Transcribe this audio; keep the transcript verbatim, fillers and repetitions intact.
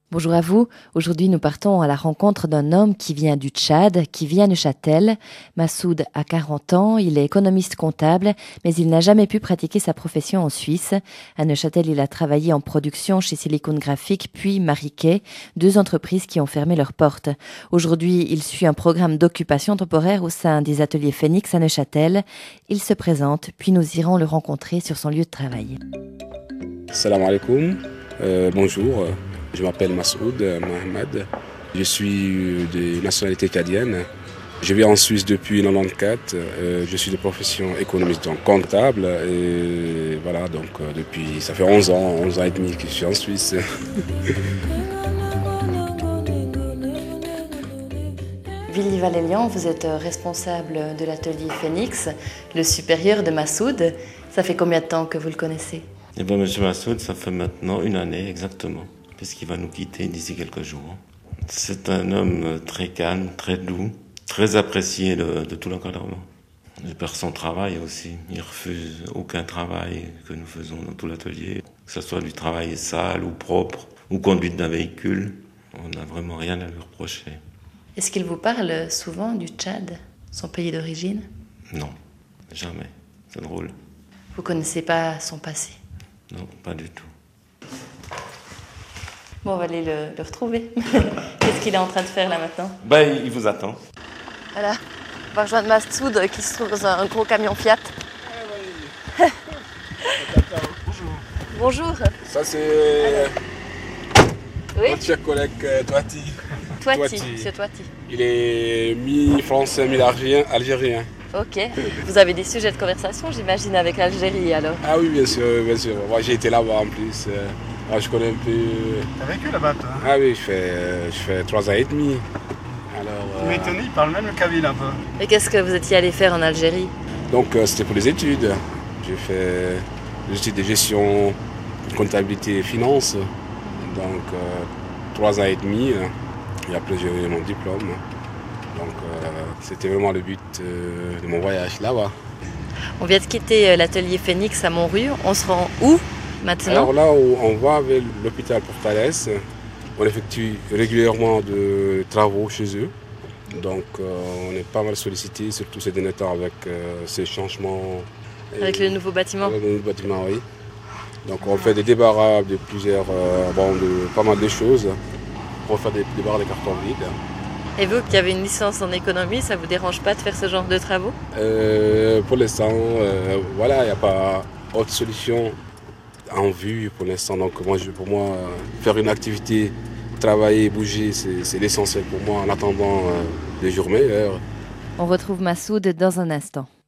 Bonjour à vous. Aujourd'hui, nous partons à la rencontre d'un homme qui vient du Tchad, qui vit à Neuchâtel. Massoud a quarante ans, il est économiste comptable, mais il n'a jamais pu pratiquer sa profession en Suisse. À Neuchâtel, il a travaillé en production chez Silicon Graphic, puis Mariquet, deux entreprises qui ont fermé leurs portes. Aujourd'hui, il suit un programme d'occupation temporaire au sein des ateliers Phoenix à Neuchâtel. Il se présente, puis nous irons le rencontrer sur son lieu de travail. Salam alaikum, euh, bonjour. Je m'appelle Massoud Mohamed, je suis de nationalité tchadienne. Je vis en Suisse depuis mille neuf cent quatre-vingt-quatorze. Euh, je suis de profession économiste, donc comptable. Et voilà, donc euh, depuis, ça fait onze ans, onze ans et demi que je suis en Suisse. Willy Valélian, vous êtes responsable de l'atelier Phoenix, le supérieur de Massoud. Ça fait combien de temps que vous le connaissez ? Eh bien, M. Massoud, ça fait maintenant une année exactement, puisqu'il va nous quitter d'ici quelques jours. C'est un homme très calme, très doux, très apprécié de, de tout l'encadrement. De par son travail aussi. Il refuse aucun travail que nous faisons dans tout l'atelier, que ce soit du travail sale ou propre, ou conduite d'un véhicule. On n'a vraiment rien à lui reprocher. Est-ce qu'il vous parle souvent du Tchad, son pays d'origine ? Non, jamais. C'est drôle. Vous connaissez pas son passé ? Non, pas du tout. Bon, on va aller le, le retrouver. Qu'est-ce qu'il est en train de faire là maintenant ? Ben, il vous attend. Voilà, on va rejoindre Massoud qui se trouve dans un gros camion Fiat. Ah, oui. Bonjour. Bonjour. Ça c'est Oui. notre cher collègue Toati. Toati, monsieur Toati. Il est mi-français, mi-algérien. Ok. Vous avez des sujets de conversation, j'imagine, avec l'Algérie alors ? Ah oui, bien sûr, bien sûr. Moi j'ai été là-bas en plus. Alors, je connais un peu. T'as vécu là-bas toi ? Ah oui, je fais, je fais trois ans et demi. Alors, Tu m'étonnes, il parle même le kabyle un peu. Et qu'est-ce que vous étiez allé faire en Algérie ? Donc euh, c'était pour les études. J'ai fait des études de gestion, comptabilité et finance. Donc euh, trois ans et demi. Et après j'ai eu mon diplôme. Donc euh, c'était vraiment le but euh, de mon voyage là-bas. On vient de quitter l'atelier Phoenix à Montru. On se rend où maintenant ? Alors là où on va vers l'hôpital Portales, on effectue régulièrement de travaux chez eux. Donc euh, on est pas mal sollicité, surtout ces derniers temps avec euh, ces changements. Avec le nouveau bâtiment ? Avec le nouveau bâtiment, oui. Donc on fait des débarras de plusieurs, euh, bon, de pas mal de choses. On fait des débarras de cartons vides. Et vous qui avez une licence en économie, ça vous dérange pas de faire ce genre de travaux ? euh, Pour l'instant, euh, voilà, il n'y a pas autre solution en vue pour l'instant. Donc moi, je, pour moi, faire une activité, travailler, bouger, c'est, c'est l'essentiel pour moi en attendant euh, des jours meilleurs. On retrouve Massoud dans un instant.